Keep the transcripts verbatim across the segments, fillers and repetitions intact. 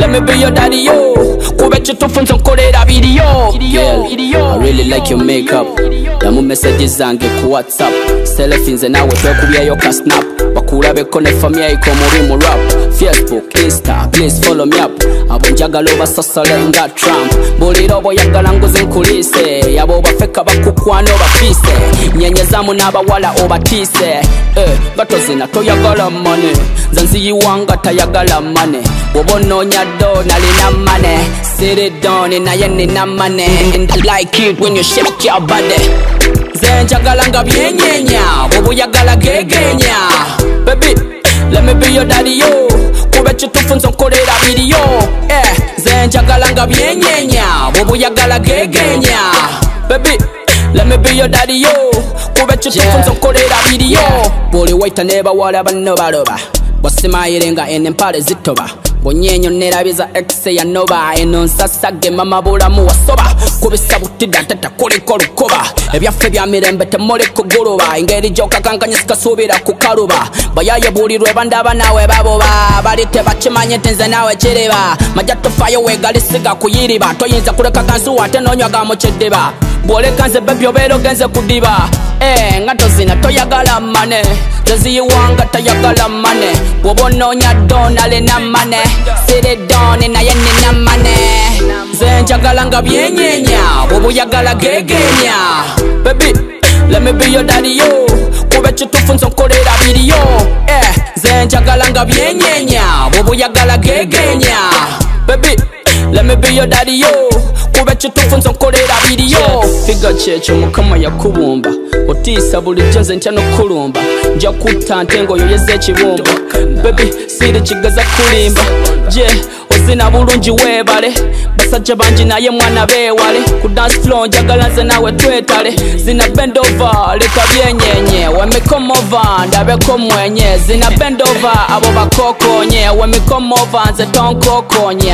let me be your daddy yo. Kube chitufu nzonkolera video. Girl, I really like your makeup. Yamu messages zange ku WhatsApp. Selfie nze nawe twekubyayo ka snap. Bakulabeko ne family yako muri mu rap. Facebook, Insta, please follow me up. Abo njagala obasasale nga Trump. Buliro boyagala nguzi nkulise. Yabo bafeka bakukwano bafise. Nyenyezamu n'abawala obatise. Eh, batozina toyagala money. Zanziyiwanga tayagala money. Wobononya do nalina money. Sit it down and I nina money. And I like it when you shake your body. Zenjagala nga byenyenya. Wobuyagala gegenya. Baby, let me be your daddy yo. Kube chitufu nzonkolera video. Eh, zenjagala nga byenyenya. Wobuyagala gegenya. Baby, let me be your daddy yo. Kube chitufu nzonkolera video. Buli waita neba wala bano baloba. Bosimayirenga enempale zitoba. Bonyenyo nerabiza exe ya nova. Eno nsasage mama bulamu wasoba. Kubisa butida tata kuliko lukoba. Ebyaffe bya mirembe temole kuguluba. Ingeri joka kankanya sikasubira kukaluba. Bayaye bulirwe bandaba nawe baboba. Balite bakimanye tenze nawe chiriba. Majato fayo wegalisiga kuyiriba. Toyinza kuleka kansu ate nonywaga mu kidiba. Bwole kanze baby obero genze kudiba. Eh, ngato zina toyagala mane. Zaziyiwanga tayagala mane. Wobononya donale na mane. Sit it down and I nina mane. Zenjagala nga byenyenya. Wobuyagala gegenya. Baby, let me be your daddy yo. Kube chitufu nzonkolera video. Eh, zenjagala nga byenyenya. Wobuyagala gegenya. Baby, let me be your daddy yo. Kube chitufu nzonkolera video. Figa checho mukama yakubumba. Otisa bulijjo nze ntya nokulumba. Nja kutta ntengo yoyeze ekibumba. Baby, siri kigaza kulimba. Je, ozina bulungi weebale. Basajja bangi naye mwana beewale. Ku dance floor njagala nze nawe twetale. Zina bend over, leka byenyenye. When me come over, ndabeko mwenye. Zina bend over, abo bakokonye. When me come over, nze tonkokonya.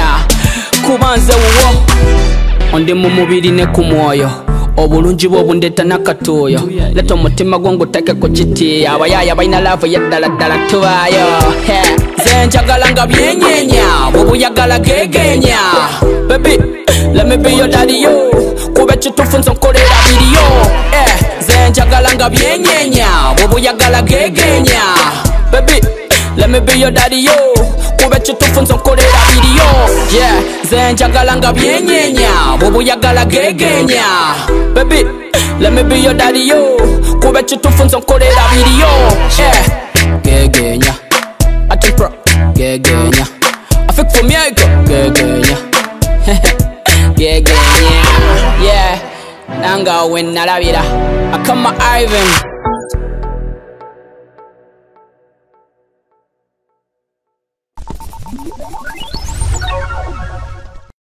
Kuba nze wuwo ondi mu mubiri ne ku mwoyo. Obulungi bwo bundeta nakatuyo. Leta omutima gwo nguteke ku kiti. Abayaya balina love yeddala ddala tubayo. Zenjagala nga byenyenya. Wobuyagala gegenya. Baby, let me be your daddy yo. Kube chitufu nzonkolera video. Eh, zenjagala nga byenyenya. Wobuyagala gegenya. Baby, let me be your daddy yo. Kube chitufu nzonkolera video. Yeah, zenjagala nga byenyenya. Wobuyagala gegenya. Baby, let me be your daddy yo. Kube chitufu nzonkolera video. Yeah, gegenya. Ati pro gegenya. I think for me I go gegenya. gegenya. Yeah, nanga when nalabira. Akama Ivan.